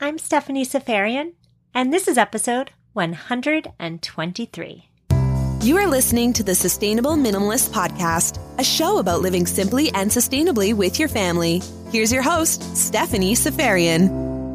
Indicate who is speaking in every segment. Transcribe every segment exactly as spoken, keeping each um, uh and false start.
Speaker 1: I'm Stephanie Seferian, and this is episode one hundred twenty-three.
Speaker 2: You are listening to the Sustainable Minimalist Podcast, a show about living simply and sustainably with your family. Here's your host, Stephanie Seferian.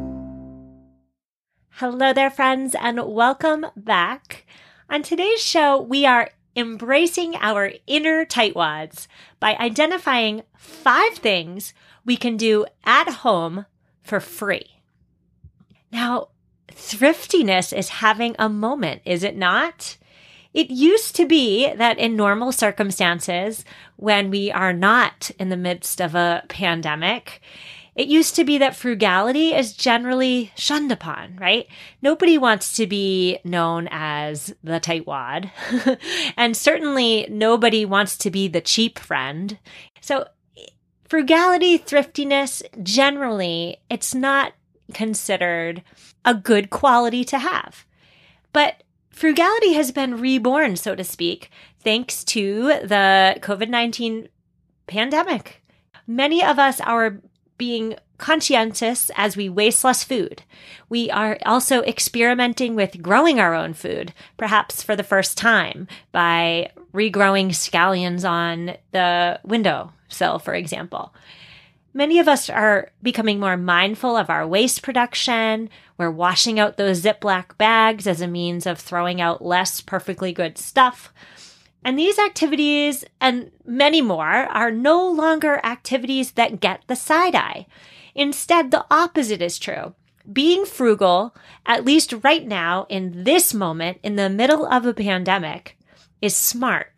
Speaker 1: Hello there, friends, and welcome back. On today's show, we are embracing our inner tightwads by identifying five things we can do at home for free. Now, thriftiness is having a moment, is it not? It used to be that in normal circumstances, when we are not in the midst of a pandemic, it used to be that frugality is generally shunned upon, right? Nobody wants to be known as the tightwad, and certainly nobody wants to be the cheap friend. So frugality, thriftiness, generally, it's not considered a good quality to have. But frugality has been reborn, so to speak, thanks to the covid nineteen pandemic. Many of us are being conscientious as we waste less food. We are also experimenting with growing our own food, perhaps for the first time, by regrowing scallions on the windowsill, for example. Many of us are becoming more mindful of our waste production. We're washing out those Ziploc bags as a means of throwing out less perfectly good stuff. And these activities, and many more, are no longer activities that get the side eye. Instead, the opposite is true. Being frugal, at least right now, in this moment, in the middle of a pandemic, is smart.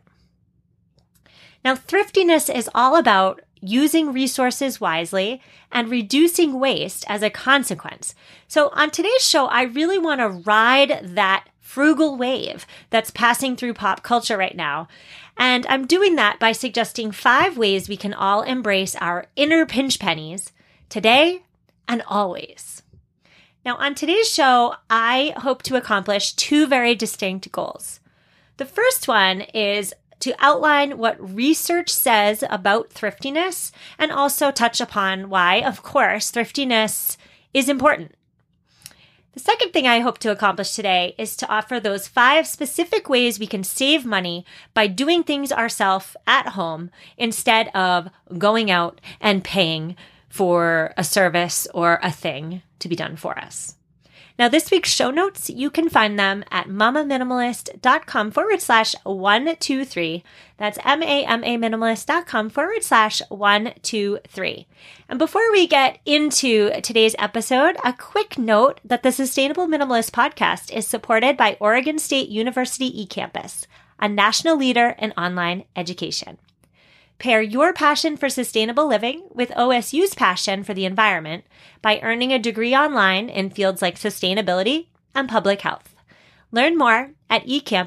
Speaker 1: Now, thriftiness is all about using resources wisely and reducing waste as a consequence. So on today's show, I really want to ride that frugal wave that's passing through pop culture right now. And I'm doing that by suggesting five ways we can all embrace our inner pinch pennies today and always. Now, on today's show, I hope to accomplish two very distinct goals. The first one is to outline what research says about thriftiness and also touch upon why, of course, thriftiness is important. The second thing I hope to accomplish today is to offer those five specific ways we can save money by doing things ourselves at home instead of going out and paying for a service or a thing to be done for us. Now, this week's show notes, you can find them at mamaminimalist.com forward slash 123. That's M-A-M-A minimalist.com forward slash 123. And before we get into today's episode, a quick note that the Sustainable Minimalist podcast is supported by Oregon State University eCampus, a national leader in online education. Pair your passion for sustainable living with O S U's passion for the environment by earning a degree online in fields like sustainability and public health. Learn more at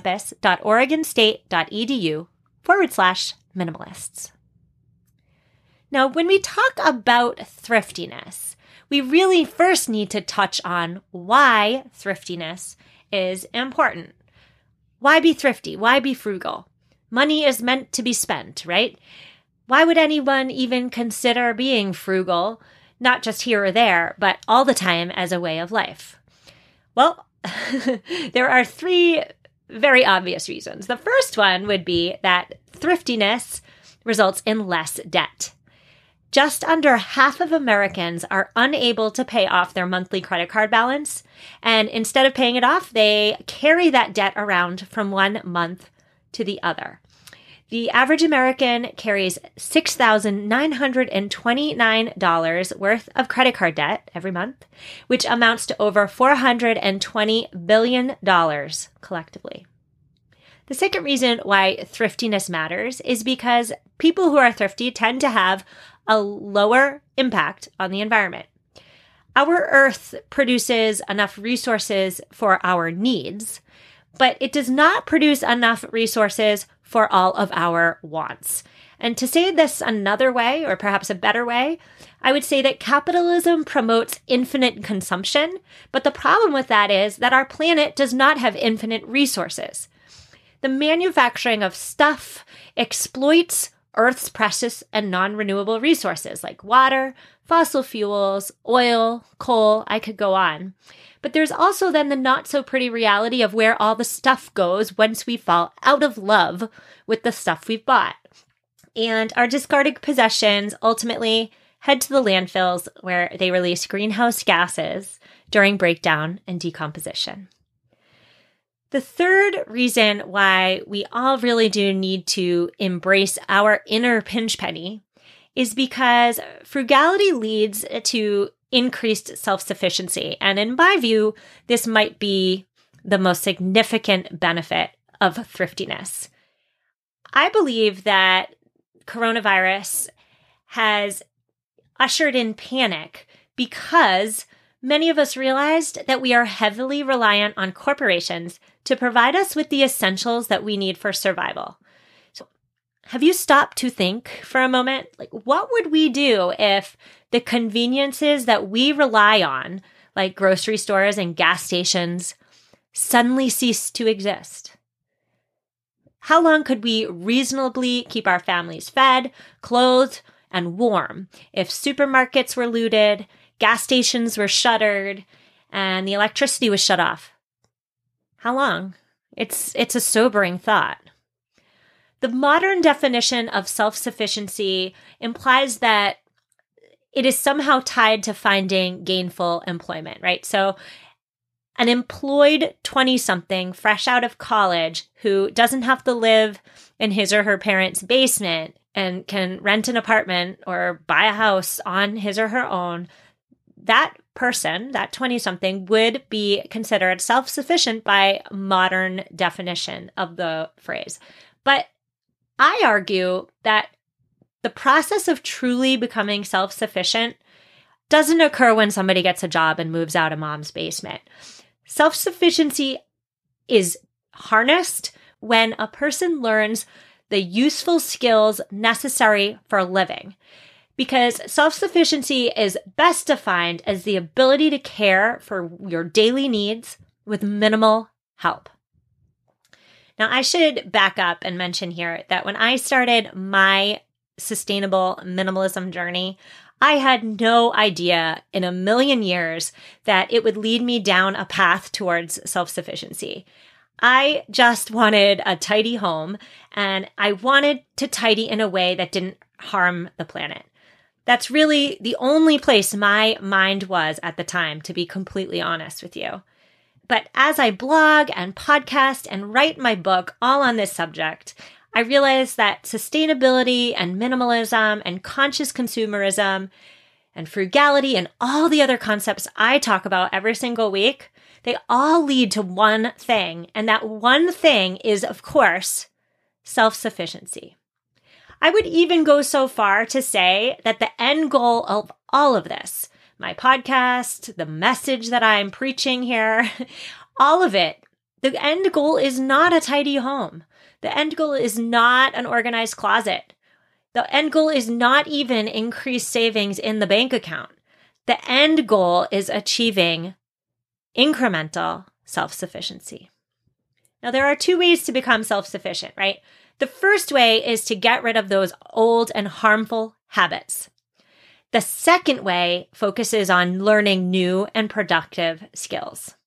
Speaker 1: ecampus.oregonstate.edu forward slash minimalists. Now, when we talk about thriftiness, we really first need to touch on why thriftiness is important. Why be thrifty? Why be frugal? Money is meant to be spent, right? Why would anyone even consider being frugal, not just here or there, but all the time as a way of life? Well, there are three very obvious reasons. The first one would be that thriftiness results in less debt. Just under half of Americans are unable to pay off their monthly credit card balance, and instead of paying it off, they carry that debt around from one month to the other. The average American carries six thousand nine hundred twenty-nine dollars worth of credit card debt every month, which amounts to over four hundred twenty billion dollars collectively. The second reason why thriftiness matters is because people who are thrifty tend to have a lower impact on the environment. Our Earth produces enough resources for our needs, but it does not produce enough resources for all of our wants. And to say this another way, or perhaps a better way, I would say that capitalism promotes infinite consumption, but the problem with that is that our planet does not have infinite resources. The manufacturing of stuff exploits Earth's precious and non-renewable resources like water, fossil fuels, oil, coal. I could go on. But there's also then the not-so-pretty reality of where all the stuff goes once we fall out of love with the stuff we've bought. And our discarded possessions ultimately head to the landfills where they release greenhouse gases during breakdown and decomposition. The third reason why we all really do need to embrace our inner pinch penny is because frugality leads to increased self-sufficiency. And in my view, this might be the most significant benefit of thriftiness. I believe that coronavirus has ushered in panic because many of us realized that we are heavily reliant on corporations to provide us with the essentials that we need for survival. So, have you stopped to think for a moment? Like, what would we do if the conveniences that we rely on, like grocery stores and gas stations, suddenly ceased to exist? How long could we reasonably keep our families fed, clothed, and warm if supermarkets were looted, gas stations were shuttered, and the electricity was shut off? How long? It's it's a sobering thought. The modern definition of self-sufficiency implies that it is somehow tied to finding gainful employment, right? So an employed twenty-something fresh out of college who doesn't have to live in his or her parents' basement and can rent an apartment or buy a house on his or her own, that person, that twenty-something, would be considered self-sufficient by modern definition of the phrase. But I argue that the process of truly becoming self-sufficient doesn't occur when somebody gets a job and moves out of mom's basement. Self-sufficiency is harnessed when a person learns the useful skills necessary for living. Because self-sufficiency is best defined as the ability to care for your daily needs with minimal help. Now, I should back up and mention here that when I started my sustainable minimalism journey, I had no idea in a million years that it would lead me down a path towards self-sufficiency. I just wanted a tidy home, and I wanted to tidy in a way that didn't harm the planet. That's really the only place my mind was at the time, to be completely honest with you. But as I blog and podcast and write my book all on this subject, I realized that sustainability and minimalism and conscious consumerism and frugality and all the other concepts I talk about every single week, they all lead to one thing. And that one thing is, of course, self-sufficiency. I would even go so far to say that the end goal of all of this, my podcast, the message that I'm preaching here, all of it, the end goal is not a tidy home. The end goal is not an organized closet. The end goal is not even increased savings in the bank account. The end goal is achieving incremental self-sufficiency. Now, there are two ways to become self-sufficient, right? The first way is to get rid of those old and harmful habits. The second way focuses on learning new and productive skills.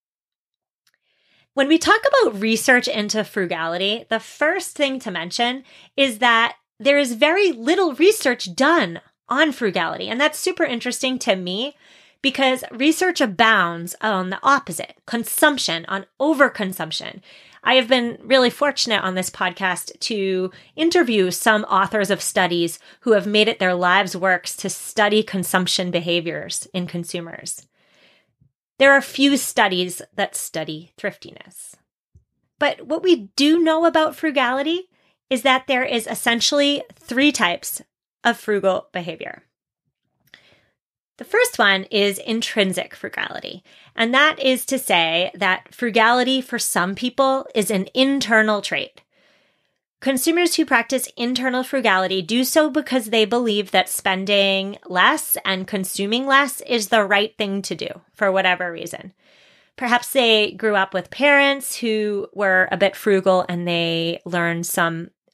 Speaker 1: When we talk about research into frugality, the first thing to mention is that there is very little research done on frugality. And that's super interesting to me because research abounds on the opposite, consumption, on overconsumption. I have been really fortunate on this podcast to interview some authors of studies who have made it their lives' works to study consumption behaviors in consumers. There are few studies that study thriftiness. But what we do know about frugality is that there is essentially three types of frugal behavior. The first one is intrinsic frugality, and that is to say that frugality for some people is an internal trait. Consumers who practice internal frugality do so because they believe that spending less and consuming less is the right thing to do for whatever reason. Perhaps they grew up with parents who were a bit frugal and they learned some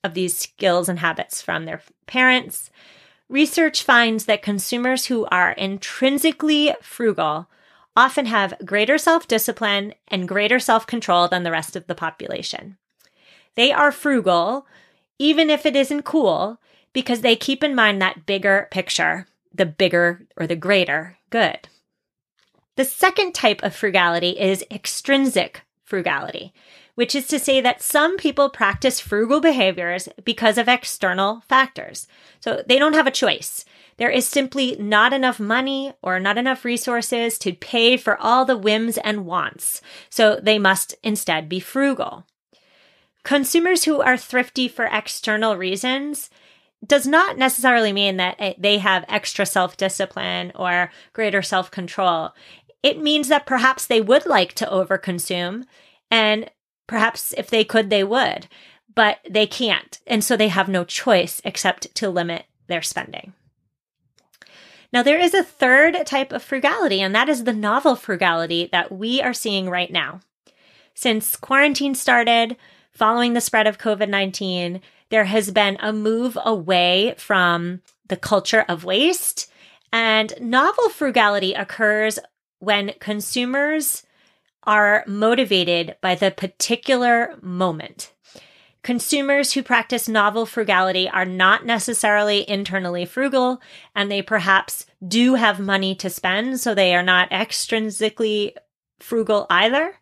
Speaker 1: of these skills and habits from their parents. Research finds that consumers who are intrinsically frugal often have greater self-discipline and greater self-control than the rest of the population. They are frugal, even if it isn't cool, because they keep in mind that bigger picture, the bigger or the greater good. The second type of frugality is extrinsic frugality, which is to say that some people practice frugal behaviors because of external factors. So they don't have a choice. There is simply not enough money or not enough resources to pay for all the whims and wants, so they must instead be frugal. Consumers who are thrifty for external reasons does not necessarily mean that they have extra self-discipline or greater self-control. It means that perhaps they would like to overconsume, and perhaps if they could, they would, but they can't. And so they have no choice except to limit their spending. Now, there is a third type of frugality, and that is the novel frugality that we are seeing right now. Since quarantine started, following the spread of covid nineteen, there has been a move away from the culture of waste, and novel frugality occurs when consumers are motivated by the particular moment. Consumers who practice novel frugality are not necessarily internally frugal, and they perhaps do have money to spend, so they are not extrinsically frugal either.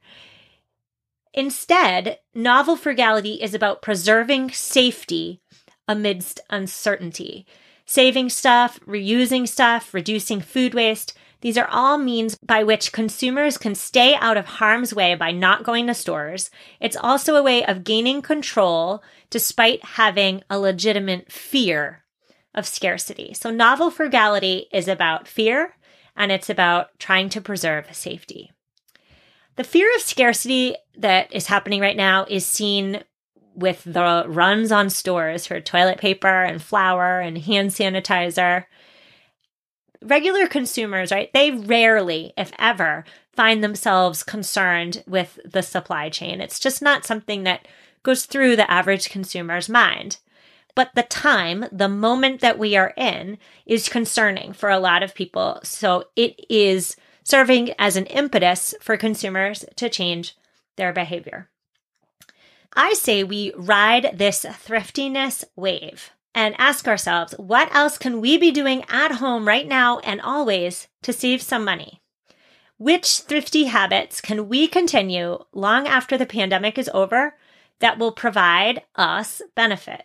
Speaker 1: Instead, novel frugality is about preserving safety amidst uncertainty. Saving stuff, reusing stuff, reducing food waste. These are all means by which consumers can stay out of harm's way by not going to stores. It's also a way of gaining control despite having a legitimate fear of scarcity. So novel frugality is about fear, and it's about trying to preserve safety. The fear of scarcity that is happening right now is seen with the runs on stores for toilet paper and flour and hand sanitizer. Regular consumers, right, they rarely, if ever, find themselves concerned with the supply chain. It's just not something that goes through the average consumer's mind. But the time, the moment that we are in, is concerning for a lot of people. So it is serving as an impetus for consumers to change their behavior. I say we ride this thriftiness wave and ask ourselves, what else can we be doing at home right now and always to save some money? Which thrifty habits can we continue long after the pandemic is over that will provide us benefit?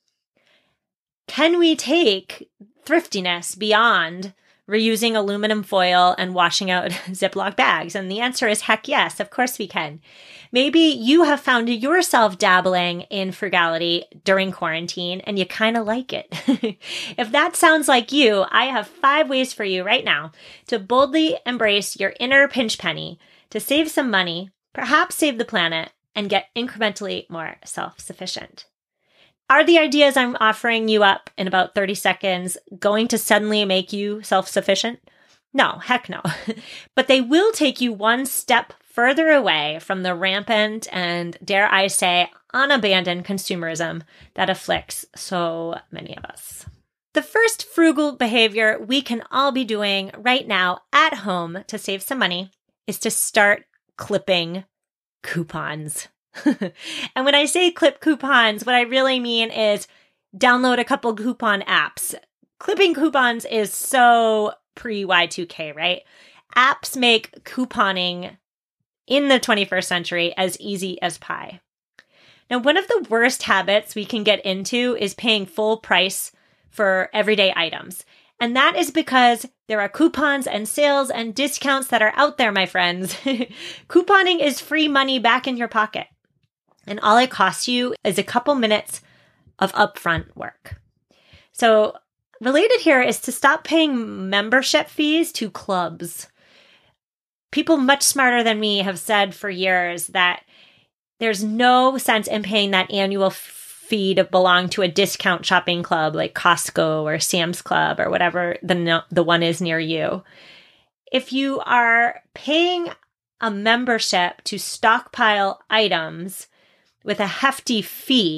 Speaker 1: Can we take thriftiness beyond reusing aluminum foil and washing out Ziploc bags? And the answer is heck yes, of course we can. Maybe you have found yourself dabbling in frugality during quarantine and you kind of like it. If that sounds like you, I have five ways for you right now to boldly embrace your inner pinch penny, to save some money, perhaps save the planet, and get incrementally more self-sufficient. Are the ideas I'm offering you up in about thirty seconds going to suddenly make you self-sufficient? No, heck no. But they will take you one step further away from the rampant and, dare I say, unabandoned consumerism that afflicts so many of us. The first frugal behavior we can all be doing right now at home to save some money is to start clipping coupons. And when I say clip coupons, what I really mean is download a couple coupon apps. Clipping coupons is so pre Y two K, right? Apps make couponing in the twenty-first century as easy as pie. Now, one of the worst habits we can get into is paying full price for everyday items. And that is because there are coupons and sales and discounts that are out there, my friends. Couponing is free money back in your pocket. And all it costs you is a couple minutes of upfront work. So related here is to stop paying membership fees to clubs. People much smarter than me have said for years that there's no sense in paying that annual fee to belong to a discount shopping club like Costco or Sam's Club or whatever the no- the one is near you. If you are paying a membership to stockpile items with a hefty fee,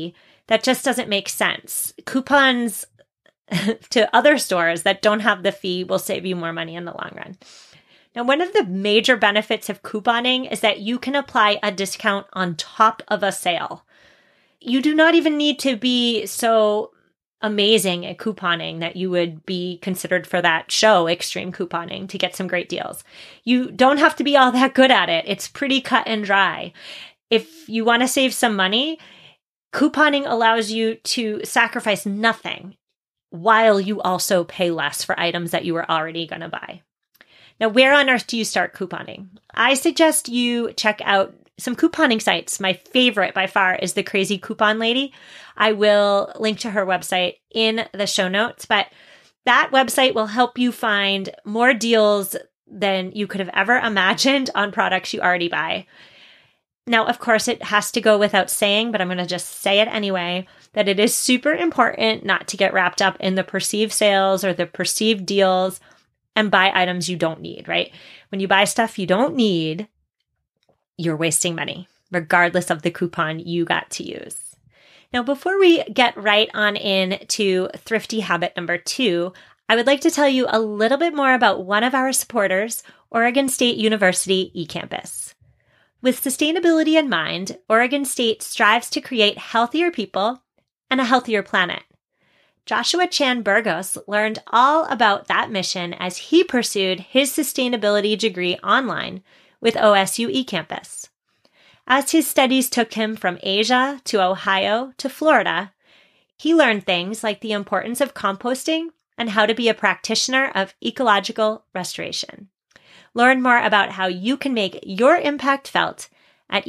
Speaker 1: That just doesn't make sense. Coupons to other stores that don't have the fee will save you more money in the long run. Now, one of the major benefits of couponing is that you can apply a discount on top of a sale. You do not even need to be so amazing at couponing that you would be considered for that show, Extreme Couponing, to get some great deals. You don't have to be all that good at it. It's pretty cut and dry. If you want to save some money, couponing allows you to sacrifice nothing while you also pay less for items that you were already going to buy. Now, where on earth do you start couponing? I suggest you check out some couponing sites. My favorite by far is the Crazy Coupon Lady. I will link to her website in the show notes, but that website will help you find more deals than you could have ever imagined on products you already buy. Now, of course, it has to go without saying, but I'm going to just say it anyway, that it is super important not to get wrapped up in the perceived sales or the perceived deals and buy items you don't need, right? When you buy stuff you don't need, you're wasting money, regardless of the coupon you got to use. Now, before we get right on into thrifty habit number two, I would like to tell you a little bit more about one of our supporters, Oregon State University eCampus. With sustainability in mind, Oregon State strives to create healthier people and a healthier planet. Joshua Chan Burgos learned all about that mission as he pursued his sustainability degree online with O S U eCampus. As his studies took him from Asia to Ohio to Florida, he learned things like the importance of composting and how to be a practitioner of ecological restoration. Learn more about how you can make your impact felt at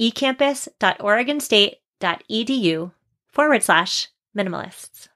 Speaker 1: ecampus.oregonstate.edu forward slash minimalists.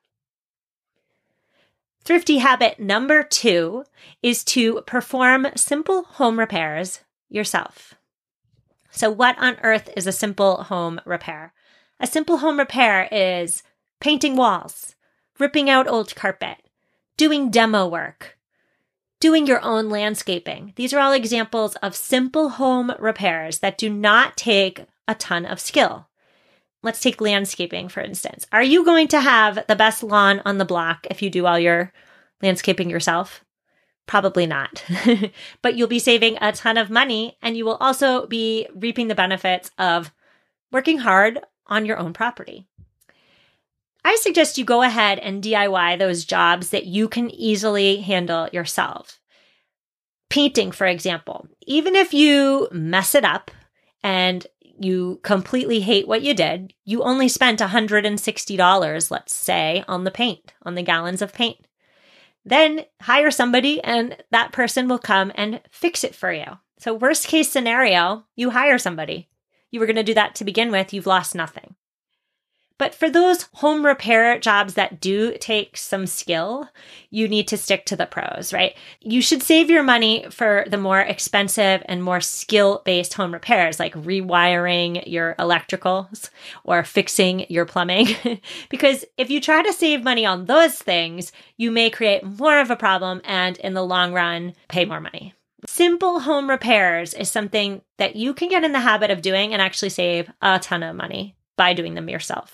Speaker 1: Thrifty habit number two is to perform simple home repairs yourself. So what on earth is a simple home repair? A simple home repair is painting walls, ripping out old carpet, doing demo work, doing your own landscaping. These are all examples of simple home repairs that do not take a ton of skill. Let's take landscaping, for instance. Are you going to have the best lawn on the block if you do all your landscaping yourself? Probably not. But you'll be saving a ton of money, and you will also be reaping the benefits of working hard on your own property. I suggest you go ahead and D I Y those jobs that you can easily handle yourself. Painting, for example. Even if you mess it up and you completely hate what you did, you only spent one hundred sixty dollars, let's say, on the paint, on the gallons of paint. Then hire somebody and that person will come and fix it for you. So worst case scenario, you hire somebody. You were going to do that to begin with, you've lost nothing. But for those home repair jobs that do take some skill, you need to stick to the pros, right? You should save your money for the more expensive and more skill-based home repairs, like rewiring your electricals or fixing your plumbing. Because if you try to save money on those things, you may create more of a problem and in the long run, pay more money. Simple home repairs is something that you can get in the habit of doing and actually save a ton of money by doing them yourself.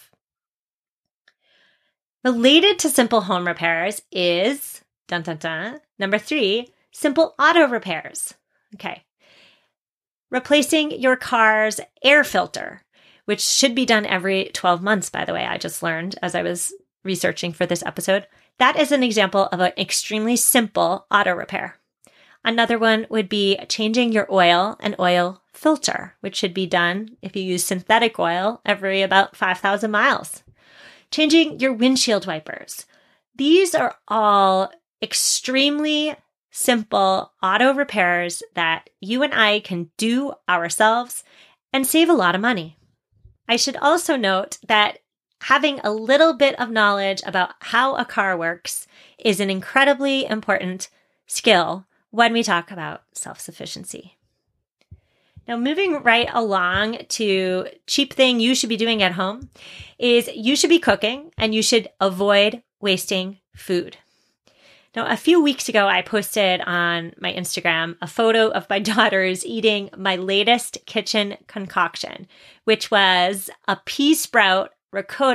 Speaker 1: Related to simple home repairs is, dun dun dun, number three, simple auto repairs. Okay. Replacing your car's air filter, which should be done every twelve months, by the way, I just learned as I was researching for this episode. That is an example of an extremely simple auto repair. Another one would be changing your oil and oil filter, which should be done if you use synthetic oil every about five thousand miles. Changing your windshield wipers. These are all extremely simple auto repairs that you and I can do ourselves and save a lot of money. I should also note that having a little bit of knowledge about how a car works is an incredibly important skill when we talk about self-sufficiency. Now, moving right along to cheap thing you should be doing at home is you should be cooking and you should avoid wasting food. Now, a few weeks ago, I posted on my Instagram a photo of my daughters eating my latest kitchen concoction, which was a pea sprout ricotta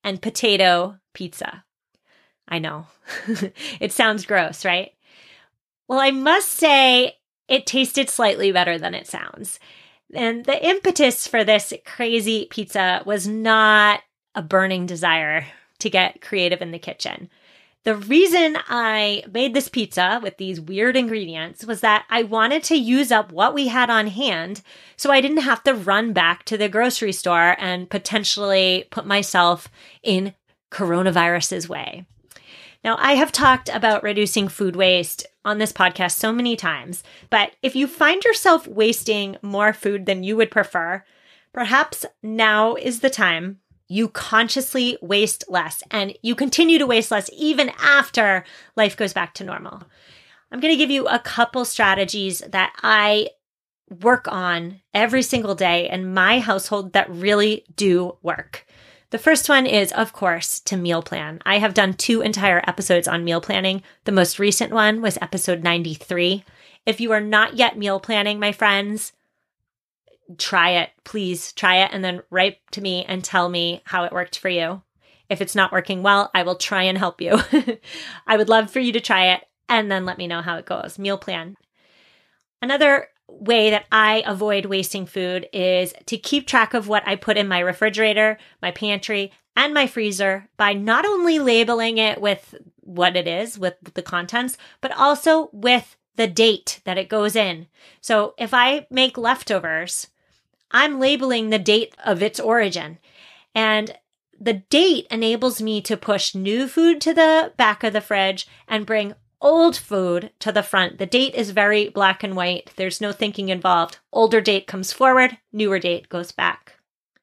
Speaker 1: and potato pizza. I know. It sounds gross, right? Well, I must say it tasted slightly better than it sounds. And the impetus for this crazy pizza was not a burning desire to get creative in the kitchen. The reason I made this pizza with these weird ingredients was that I wanted to use up what we had on hand so I didn't have to run back to the grocery store and potentially put myself in coronavirus's way. Now, I have talked about reducing food waste on this podcast so many times, but if you find yourself wasting more food than you would prefer, perhaps now is the time you consciously waste less and you continue to waste less even after life goes back to normal. I'm going to give you a couple strategies that I work on every single day in my household that really do work. The first one is, of course, to meal plan. I have done two entire episodes on meal planning. The most recent one was episode ninety-three. If you are not yet meal planning, my friends, try it. Please try it and then write to me and tell me how it worked for you. If it's not working well, I will try and help you. I would love for you to try it and then let me know how it goes. Meal plan. Another way that I avoid wasting food is to keep track of what I put in my refrigerator, my pantry, and my freezer by not only labeling it with what it is, with the contents, but also with the date that it goes in. So if I make leftovers, I'm labeling the date of its origin. And the date enables me to push new food to the back of the fridge and bring old food to the front. The date is very black and white. There's no thinking involved. Older date comes forward, newer date goes back.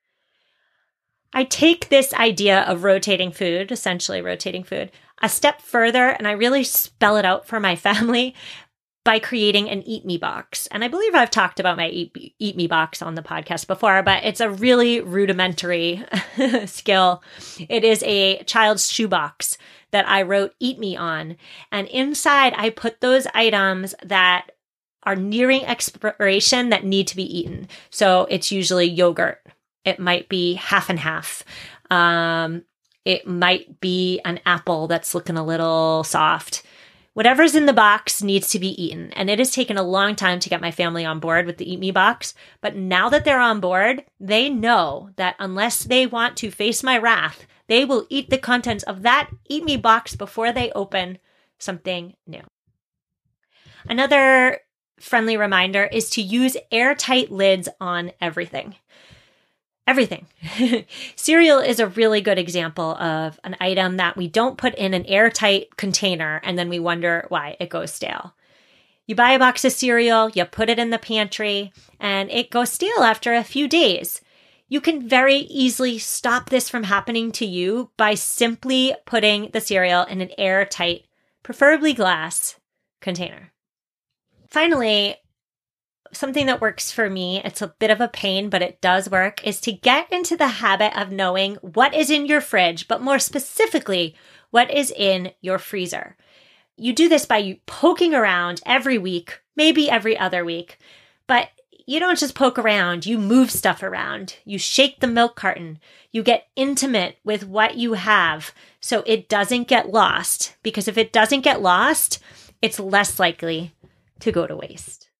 Speaker 1: I take this idea of rotating food, essentially rotating food, a step further, and I really spell it out for my family by creating an Eat Me box. And I believe I've talked about my Eat, Eat Me box on the podcast before, but it's a really rudimentary skill. It is a child's shoebox that I wrote Eat Me on. And inside, I put those items that are nearing expiration that need to be eaten. So it's usually yogurt. It might be half and half. Um, it might be an apple that's looking a little soft. Whatever's in the box needs to be eaten. And it has taken a long time to get my family on board with the Eat Me box. But now that they're on board, they know that unless they want to face my wrath, they will eat the contents of that Eat Me box before they open something new. Another friendly reminder is to use airtight lids on everything. Everything. Cereal is a really good example of an item that we don't put in an airtight container and then we wonder why it goes stale. You buy a box of cereal, you put it in the pantry, and it goes stale after a few days. You can very easily stop this from happening to you by simply putting the cereal in an airtight, preferably glass, container. Finally, something that works for me, it's a bit of a pain, but it does work, is to get into the habit of knowing what is in your fridge, but more specifically, what is in your freezer. You do this by poking around every week, maybe every other week, but you don't just poke around, you move stuff around. You shake the milk carton. You get intimate with what you have so it doesn't get lost, because if it doesn't get lost, it's less likely to go to waste.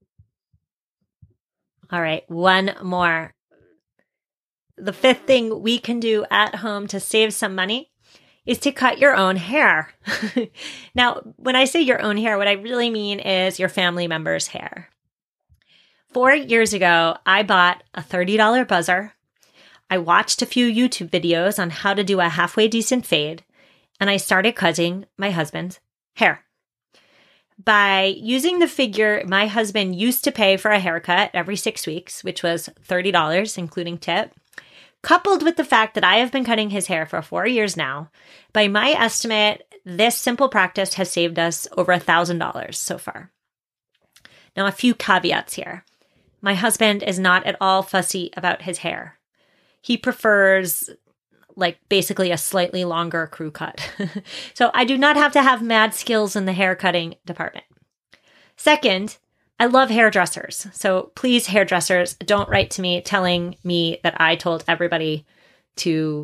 Speaker 1: All right, one more. The fifth thing we can do at home to save some money is to cut your own hair. Now, when I say your own hair, what I really mean is your family member's hair. Four years ago, I bought a thirty dollars buzzer. I watched a few YouTube videos on how to do a halfway decent fade, and I started cutting my husband's hair. By using the figure my husband used to pay for a haircut every six weeks, which was thirty dollars, including tip, coupled with the fact that I have been cutting his hair for four years now, by my estimate, this simple practice has saved us over one thousand dollars so far. Now, a few caveats here. My husband is not at all fussy about his hair. He prefers, like, basically a slightly longer crew cut. So I do not have to have mad skills in the hair cutting department. Second, I love hairdressers. So please, hairdressers, don't write to me telling me that I told everybody to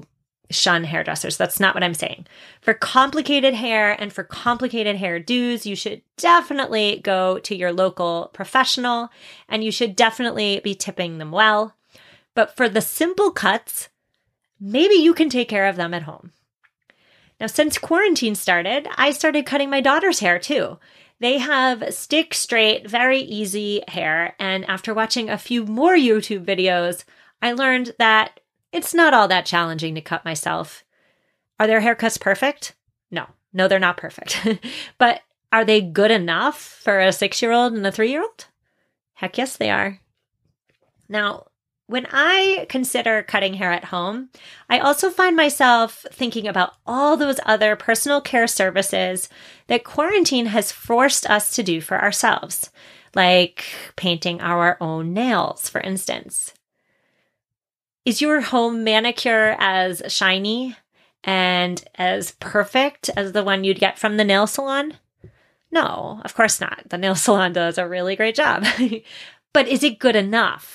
Speaker 1: shun hairdressers. That's not what I'm saying. For complicated hair and for complicated hairdos, you should definitely go to your local professional, and you should definitely be tipping them well. But for the simple cuts, maybe you can take care of them at home. Now, since quarantine started, I started cutting my daughter's hair too. They have stick straight, very easy hair. And after watching a few more YouTube videos, I learned that it's not all that challenging to cut myself. Are their haircuts perfect? No, no, they're not perfect. But are they good enough for a six-year-old and a three-year-old? Heck yes, they are. Now, when I consider cutting hair at home, I also find myself thinking about all those other personal care services that quarantine has forced us to do for ourselves, like painting our own nails, for instance. Is your home manicure as shiny and as perfect as the one you'd get from the nail salon? No, of course not. The nail salon does a really great job. But is it good enough?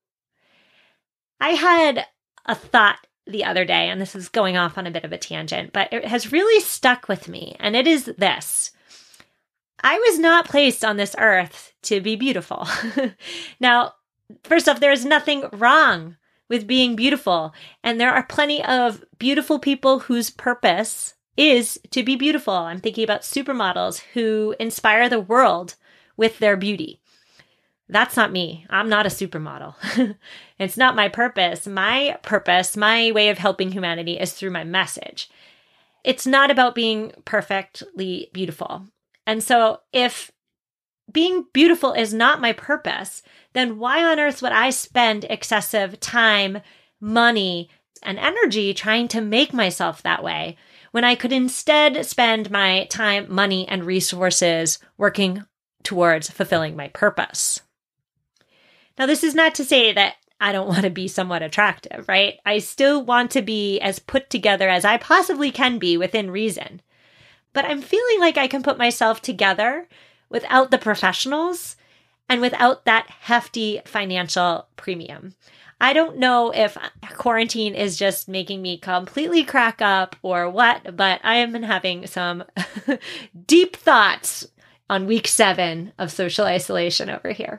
Speaker 1: I had a thought the other day, and this is going off on a bit of a tangent, but it has really stuck with me, and it is this. I was not placed on this earth to be beautiful. Now, first off, there is nothing wrong with being beautiful, and there are plenty of beautiful people whose purpose is to be beautiful. I'm thinking about supermodels who inspire the world with their beauty. That's not me. I'm not a supermodel. It's not my purpose. My purpose, my way of helping humanity is through my message. It's not about being perfectly beautiful. And so if being beautiful is not my purpose, then why on earth would I spend excessive time, money, and energy trying to make myself that way when I could instead spend my time, money, and resources working towards fulfilling my purpose? Now, this is not to say that I don't want to be somewhat attractive, right? I still want to be as put together as I possibly can be within reason. But I'm feeling like I can put myself together without the professionals and without that hefty financial premium. I don't know if quarantine is just making me completely crack up or what, but I have been having some deep thoughts on week seven of social isolation over here.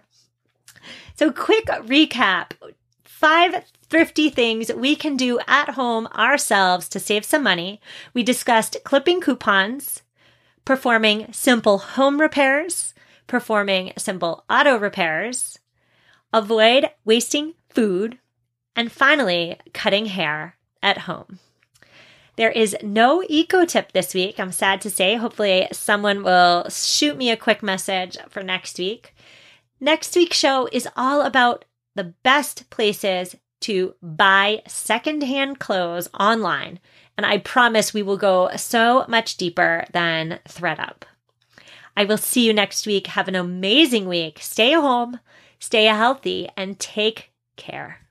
Speaker 1: So quick recap, five thrifty things we can do at home ourselves to save some money. We discussed clipping coupons, performing simple home repairs, performing simple auto repairs, avoid wasting food, and finally, cutting hair at home. There is no eco tip this week, I'm sad to say. Hopefully someone will shoot me a quick message for next week. Next week's show is all about the best places to buy secondhand clothes online. And I promise we will go so much deeper than ThreadUp. I will see you next week. Have an amazing week. Stay home, stay healthy, and take care.